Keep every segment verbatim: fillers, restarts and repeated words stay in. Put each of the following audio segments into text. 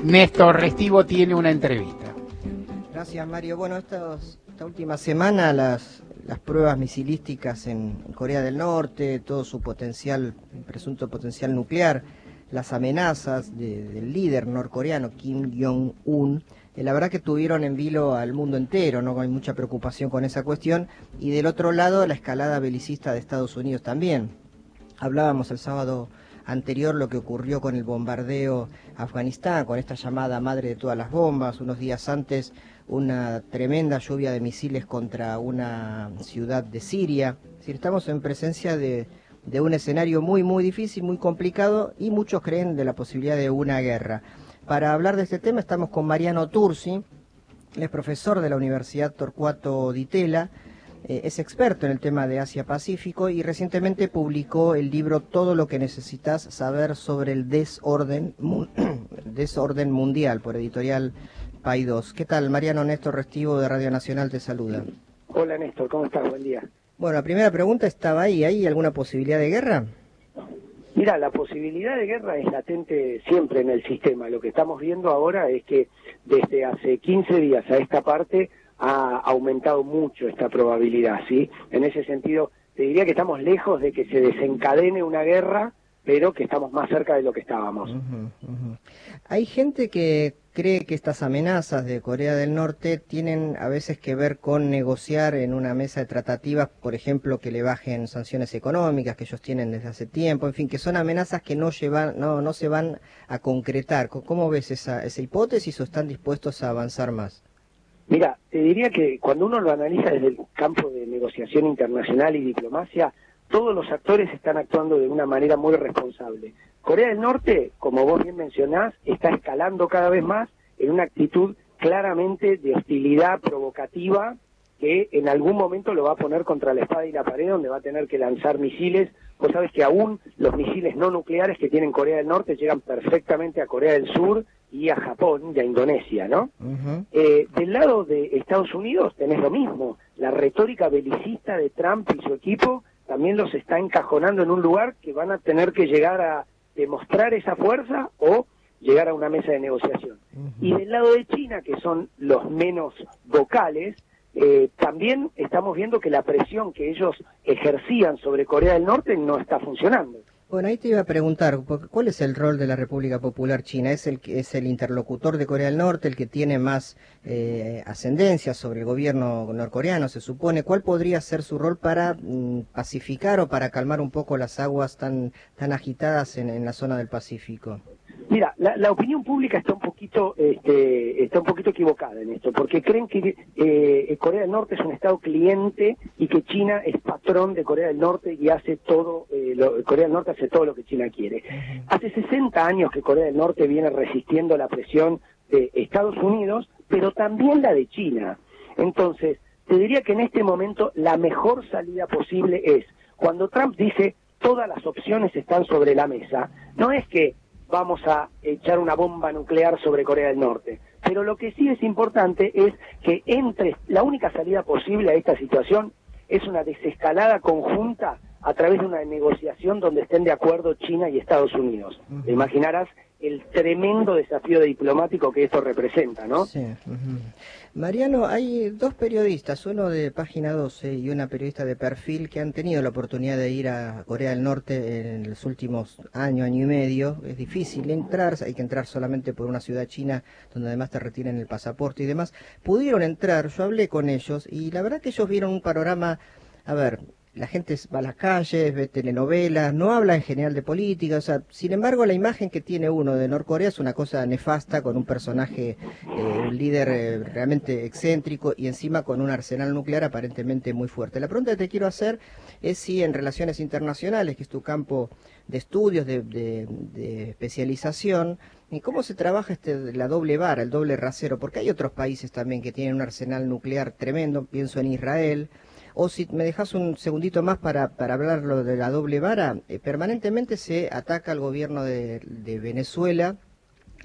Néstor Restivo tiene una entrevista. Gracias, Mario. Bueno, estos, esta última semana las, las pruebas misilísticas en Corea del Norte, todo su potencial, presunto potencial nuclear, las amenazas de, del líder norcoreano Kim Jong-un, eh, la verdad que tuvieron en vilo al mundo entero, no hay mucha preocupación con esa cuestión, y del otro lado la escalada belicista de Estados Unidos también. Hablábamos el sábado anterior lo que ocurrió con el bombardeo a Afganistán, con esta llamada madre de todas las bombas, unos días antes una tremenda lluvia de misiles contra una ciudad de Siria. Es decir, estamos en presencia de, de un escenario muy, muy difícil, muy complicado, y muchos creen de la posibilidad de una guerra. Para hablar de este tema estamos con Mariano Tursi, él es profesor de la Universidad Torcuato Di Tella, eh, es experto en el tema de Asia-Pacífico y recientemente publicó el libro Todo lo que necesitas saber sobre el desorden, mu desorden mundial, por editorial Paidós. ¿Qué tal? Mariano, Néstor Restivo de Radio Nacional te saluda. Hola Néstor, ¿cómo estás? Buen día. Bueno, la primera pregunta estaba ahí, ¿hay alguna posibilidad de guerra? Mira, la posibilidad de guerra es latente siempre en el sistema. Lo que estamos viendo ahora es que desde hace quince días a esta parte ha aumentado mucho esta probabilidad, ¿sí? En ese sentido, te diría que estamos lejos de que se desencadene una guerra, pero que estamos más cerca de lo que estábamos. Uh-huh, uh-huh. Hay gente que cree que estas amenazas de Corea del Norte tienen a veces que ver con negociar en una mesa de tratativas, por ejemplo, que le bajen sanciones económicas que ellos tienen desde hace tiempo, en fin, que son amenazas que no llevan, no, no se van a concretar. ¿Cómo ves esa, esa hipótesis o están dispuestos a avanzar más? Mira, te diría que cuando uno lo analiza desde el campo de negociación internacional y diplomacia, todos los actores están actuando de una manera muy responsable. Corea del Norte, como vos bien mencionás, está escalando cada vez más en una actitud claramente de hostilidad provocativa que en algún momento lo va a poner contra la espada y la pared, donde va a tener que lanzar misiles. Vos sabés que aún los misiles no nucleares que tienen Corea del Norte llegan perfectamente a Corea del Sur y a Japón y a Indonesia, ¿no? Uh-huh. eh, del lado de Estados Unidos tenés lo mismo. La retórica belicista de Trump y su equipo también los está encajonando en un lugar que van a tener que llegar a demostrar esa fuerza o llegar a una mesa de negociación. Uh-huh. Y del lado de China, que son los menos vocales, eh, también estamos viendo que la presión que ellos ejercían sobre Corea del Norte no está funcionando. Bueno, ahí te iba a preguntar, ¿cuál es el rol de la República Popular China? ¿Es el, es el interlocutor de Corea del Norte, el que tiene más eh, ascendencia sobre el gobierno norcoreano, se supone? ¿Cuál podría ser su rol para mm, pacificar o para calmar un poco las aguas tan, tan agitadas en, en la zona del Pacífico? Mira, la, la opinión pública está un poquito este, está un poquito equivocada en esto, porque creen que eh, Corea del Norte es un estado cliente y que China es patrón de Corea del Norte y hace todo, eh, lo, Corea del Norte hace todo lo que China quiere. Uh-huh. Hace sesenta años que Corea del Norte viene resistiendo la presión de Estados Unidos, pero también la de China. Entonces, te diría que en este momento la mejor salida posible es, cuando Trump dice todas las opciones están sobre la mesa, no es que vamos a echar una bomba nuclear sobre Corea del Norte. Pero lo que sí es importante es que entre la única salida posible a esta situación es una desescalada conjunta a través de una negociación donde estén de acuerdo China y Estados Unidos. Uh-huh. Te imaginarás el tremendo desafío diplomático que esto representa, ¿no? Sí. Uh-huh. Mariano, hay dos periodistas, uno de Página doce y una periodista de Perfil, que han tenido la oportunidad de ir a Corea del Norte en los últimos año, año y medio. Es difícil entrar, hay que entrar solamente por una ciudad china, donde además te retiran el pasaporte y demás. Pudieron entrar, yo hablé con ellos, y la verdad que ellos vieron un panorama, a ver, la gente va a las calles, ve telenovelas, no habla en general de política, o sea, sin embargo la imagen que tiene uno de Norcorea es una cosa nefasta, con un personaje, eh, un líder eh, realmente excéntrico y encima con un arsenal nuclear aparentemente muy fuerte. La pregunta que te quiero hacer es si en relaciones internacionales, que es tu campo de estudios, de, de, de especialización, ¿cómo se trabaja este la doble vara, el doble rasero? Porque hay otros países también que tienen un arsenal nuclear tremendo, pienso en Israel. O si me dejas un segundito más para, para hablar lo de la doble vara, eh, permanentemente se ataca al gobierno de, de Venezuela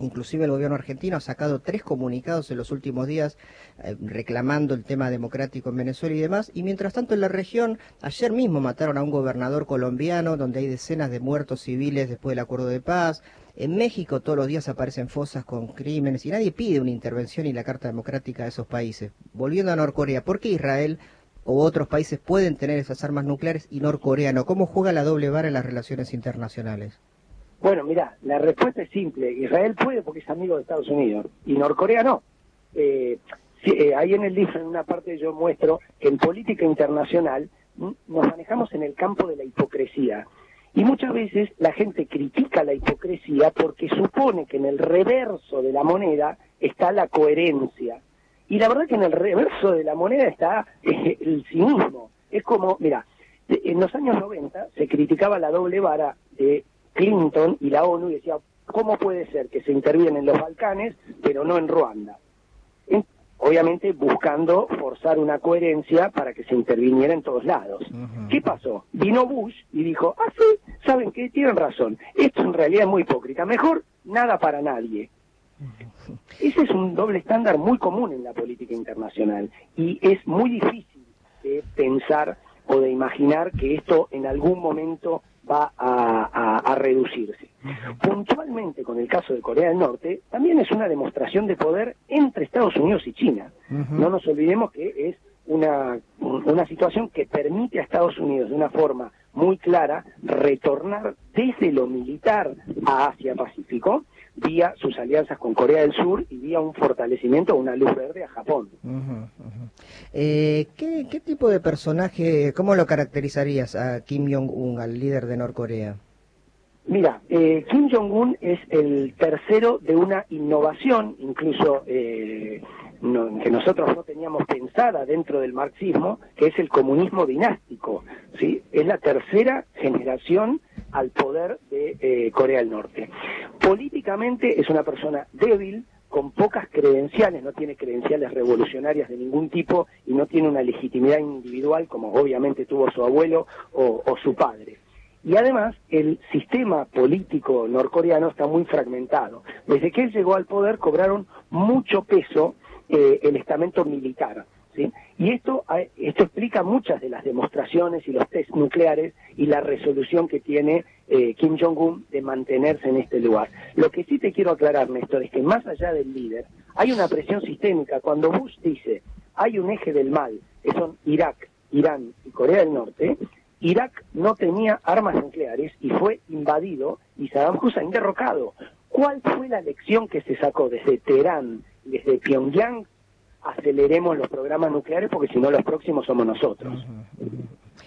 Inclusive el gobierno argentino ha sacado tres comunicados en los últimos días eh, reclamando el tema democrático en Venezuela y demás. Y mientras tanto en la región, ayer mismo mataron a un gobernador colombiano donde hay decenas de muertos civiles después del acuerdo de paz. En México todos los días aparecen fosas con crímenes y nadie pide una intervención y la Carta Democrática de esos países. Volviendo a Norcorea, ¿por qué Israel o otros países pueden tener esas armas nucleares y Norcorea no? ¿Cómo juega la doble vara en las relaciones internacionales? Bueno, mira, la respuesta es simple. Israel puede porque es amigo de Estados Unidos y Norcorea no. Eh, sí, eh, ahí en el libro, en una parte yo muestro que en política internacional ¿m? nos manejamos en el campo de la hipocresía. Y muchas veces la gente critica la hipocresía porque supone que en el reverso de la moneda está la coherencia. Y la verdad que en el reverso de la moneda está eh, el cinismo. Es como, mira, en los años noventa se criticaba la doble vara de Clinton y la ONU y decía, ¿cómo puede ser que se interviene en los Balcanes pero no en Ruanda? En, obviamente buscando forzar una coherencia para que se interviniera en todos lados. Uh-huh. ¿Qué pasó? Vino Bush y dijo, ah, sí, ¿saben qué? Tienen razón. Esto en realidad es muy hipócrita. Mejor nada para nadie. Uh-huh. Ese es un doble estándar muy común en la política internacional y es muy difícil de pensar o de imaginar que esto en algún momento va a, a, a reducirse. Uh-huh. Puntualmente con el caso de Corea del Norte, también es una demostración de poder entre Estados Unidos y China. Uh-huh. No nos olvidemos que es una, una situación que permite a Estados Unidos de una forma muy clara retornar desde lo militar a Asia-Pacífico vía sus alianzas con Corea del Sur y vía un fortalecimiento, una luz verde a Japón. Uh-huh, uh-huh. Eh, ¿qué, ¿Qué tipo de personaje, cómo lo caracterizarías a Kim Jong-un, al líder de Norcorea? Mira, eh, Kim Jong-un es el tercero de una innovación, incluso eh, no, que nosotros no teníamos pensada dentro del marxismo, que es el comunismo dinástico, ¿sí? Es la tercera generación al poder de eh, Corea del Norte. Políticamente es una persona débil, con pocas credenciales, no tiene credenciales revolucionarias de ningún tipo y no tiene una legitimidad individual como obviamente tuvo su abuelo o, o su padre. Y además el sistema político norcoreano está muy fragmentado. Desde que él llegó al poder cobraron mucho peso eh, el estamento militar, ¿sí? Y esto, esto explica muchas de las demostraciones y los test nucleares y la resolución que tiene eh, Kim Jong-un de mantenerse en este lugar. Lo que sí te quiero aclarar, Néstor, es que más allá del líder, hay una presión sistémica. Cuando Bush dice, hay un eje del mal, que son Irak, Irán y Corea del Norte, Irak no tenía armas nucleares y fue invadido y Saddam Hussein derrocado. ¿Cuál fue la lección que se sacó desde Teherán, desde Pyongyang? Aceleremos los programas nucleares porque si no los próximos somos nosotros. Uh-huh, uh-huh.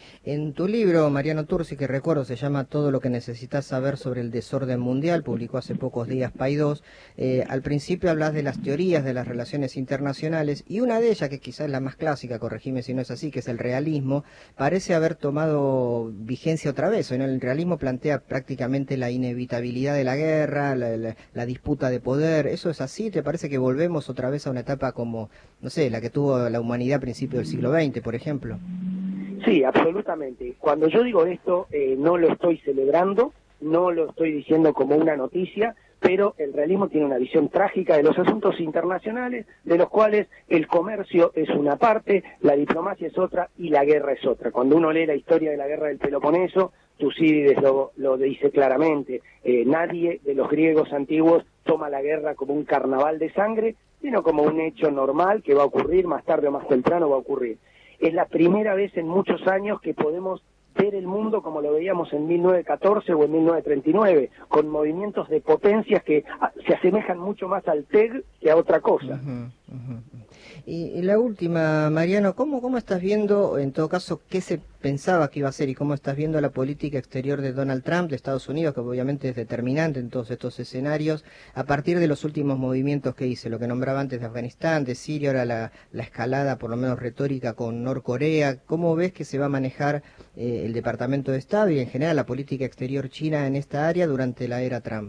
En tu libro, Mariano Tursi, que recuerdo, se llama Todo lo que necesitas saber sobre el desorden mundial, publicó hace pocos días Paidós. Eh, al principio hablas de las teorías de las relaciones internacionales y una de ellas, que quizás es la más clásica, corregime si no es así, que es el realismo, parece haber tomado vigencia otra vez. ¿No? El realismo plantea prácticamente la inevitabilidad de la guerra, la, la, la disputa de poder. ¿Eso es así? ¿Te parece que volvemos otra vez a una etapa como, no sé, la que tuvo la humanidad a principios del siglo veinte, por ejemplo? Sí, absolutamente. Cuando yo digo esto, eh, no lo estoy celebrando, no lo estoy diciendo como una noticia, pero el realismo tiene una visión trágica de los asuntos internacionales, de los cuales el comercio es una parte, la diplomacia es otra y la guerra es otra. Cuando uno lee la historia de la guerra del Peloponeso, Tucídides lo, lo dice claramente, eh, nadie de los griegos antiguos toma la guerra como un carnaval de sangre, sino como un hecho normal que va a ocurrir, más tarde o más temprano va a ocurrir. Es la primera vez en muchos años que podemos ver el mundo como lo veíamos en mil novecientos catorce o en mil novecientos treinta y nueve, con movimientos de potencias que se asemejan mucho más al T E G que a otra cosa. Uh-huh, uh-huh. Y, y la última, Mariano, ¿cómo, ¿cómo estás viendo, en todo caso, qué se pensaba que iba a ser y cómo estás viendo la política exterior de Donald Trump, de Estados Unidos, que obviamente es determinante en todos estos escenarios, a partir de los últimos movimientos que hice, lo que nombraba antes de Afganistán, de Siria, ahora la, la escalada, por lo menos retórica, con Norcorea? ¿Cómo ves que se va a manejar eh, el Departamento de Estado y en general la política exterior china en esta área durante la era Trump?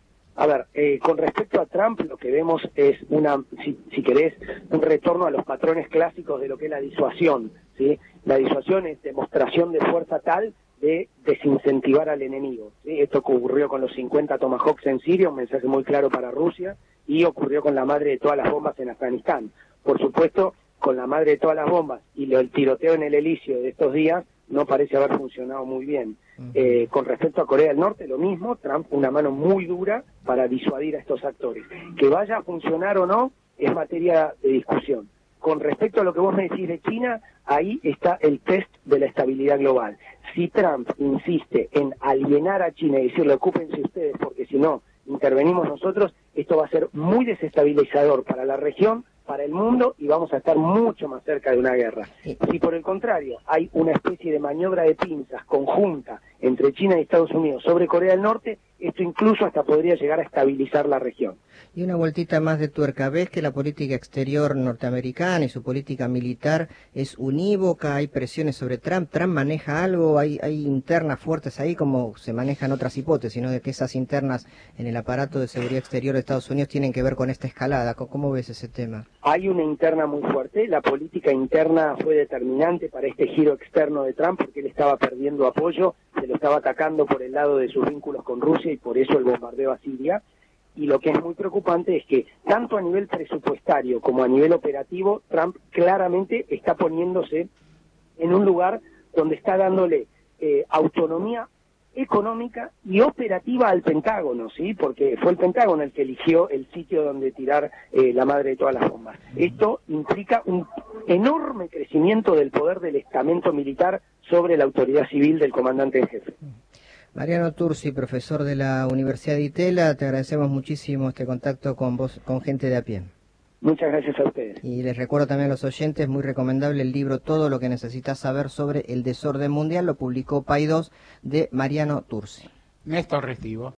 A ver, eh, con respecto a Trump, lo que vemos es una, si, si querés, un retorno a los patrones clásicos de lo que es la disuasión, ¿sí? La disuasión es demostración de fuerza tal de desincentivar al enemigo, ¿sí? Esto ocurrió con los cincuenta Tomahawks en Siria, un mensaje muy claro para Rusia, y ocurrió con la madre de todas las bombas en Afganistán. Por supuesto, con la madre de todas las bombas y lo, el tiroteo en el Elíseo de estos días no parece haber funcionado muy bien. Uh-huh. Eh, con respecto a Corea del Norte, lo mismo, Trump una mano muy dura para disuadir a estos actores. Que vaya a funcionar o no es materia de discusión. Con respecto a lo que vos me decís de China, ahí está el test de la estabilidad global. Si Trump insiste en alienar a China y decirle ocúpense ustedes porque si no intervenimos nosotros, esto va a ser muy desestabilizador para la región, para el mundo, y vamos a estar mucho más cerca de una guerra. Si por el contrario hay una especie de maniobra de pinzas conjunta entre China y Estados Unidos sobre Corea del Norte, esto incluso hasta podría llegar a estabilizar la región. Y una vueltita más de tuerca. ¿Ves que la política exterior norteamericana y su política militar es unívoca? ¿Hay presiones sobre Trump? ¿Trump maneja algo? ¿Hay, hay internas fuertes ahí como se manejan otras hipótesis, ¿no? De que esas internas en el aparato de seguridad exterior de Estados Unidos tienen que ver con esta escalada. ¿Cómo ves ese tema? Hay una interna muy fuerte. La política interna fue determinante para este giro externo de Trump porque él estaba perdiendo apoyo, se lo estaba atacando por el lado de sus vínculos con Rusia y por eso el bombardeo a Siria. Y lo que es muy preocupante es que tanto a nivel presupuestario como a nivel operativo, Trump claramente está poniéndose en un lugar donde está dándole eh, autonomía económica y operativa al Pentágono, ¿sí? Porque fue el Pentágono el que eligió el sitio donde tirar eh, la madre de todas las bombas. Esto implica un enorme crecimiento del poder del estamento militar sobre la autoridad civil del comandante en jefe. Mariano Tursi, profesor de la Universidad de Itela, te agradecemos muchísimo este contacto con vos, con gente de a pie. Muchas gracias a ustedes. Y les recuerdo también a los oyentes, muy recomendable el libro Todo lo que necesitas saber sobre el desorden mundial, lo publicó Paidós, de Mariano Tursi. Néstor Restivo.